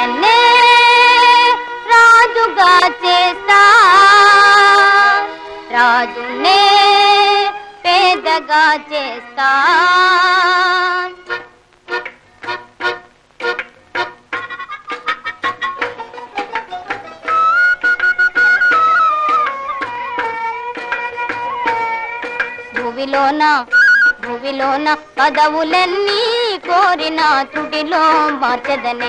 పేదనే రాజుగా చేస్తా, రాజునే పేదగా చేస్తా. భువిలోన పదవులన్నీ కోరిన తుడిలో మార్చదనే.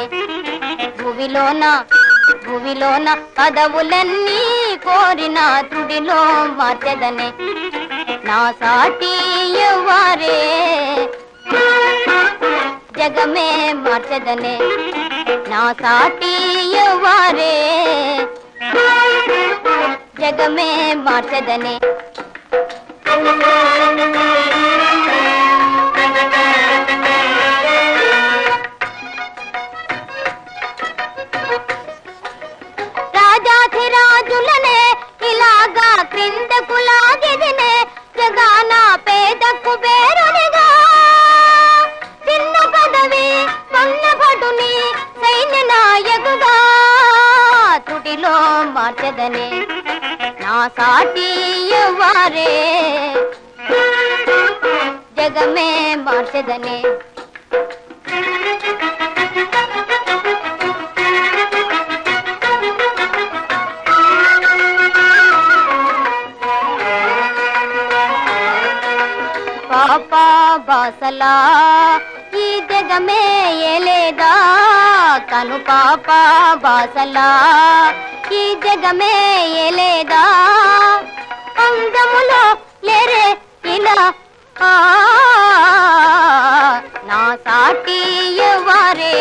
భువిలోన పదవులన్నీ కోరిన తుడిలో మార్చదనే. నా సాటి ఎవ్వరే జగమే మార్చదనే. నా సాటి ఎవ్వరే జగమే మార్చదనే. రాజాధిరాజులనే ఇలాగా క్రిందకు లాగిదినే. జగాన పేదకు బేరునిగా చిన్న పదవి మన్నభటుని సైన్య నాయకుగా తుడిలో మార్చదనే. నా సాటి ఎవ్వరే జగమే మార్చదనే. పాపా బాసలా ఈ జగమే ఏలేదా. కను పాపా బాసలా ఈ జగమే ఏలేదా. అందములో లేరే ఇలా నా సాటి ఎవ్వరే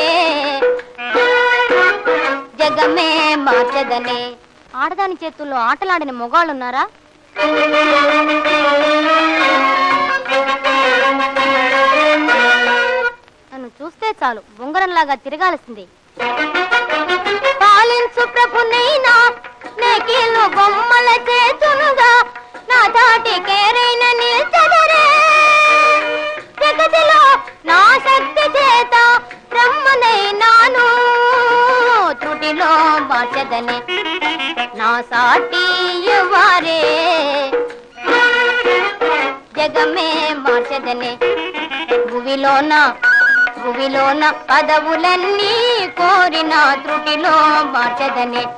జగమే మార్చదనే. ఆడదాని చేతుల్లో ఆటలాడిన మొగాళ్ళున్నారా? నన్ను చూస్తే చాలు బొంగరంలాగా తిరగాల్సింది. పాలించు ప్రభునైనా నెకిలు బొమ్మల చేతునుగా నా దాటి కేరైన నిల్చదరే. జగతిలో నా శక్తి చేత బ్రహ్మనైనాను త్రుటిలో మార్చదనే. నా సాటి ఎవ్వరే జగమే మార్చదనే. భువిలోన పదవులన్నీ కోరిన త్రుటిలో మార్చదనే.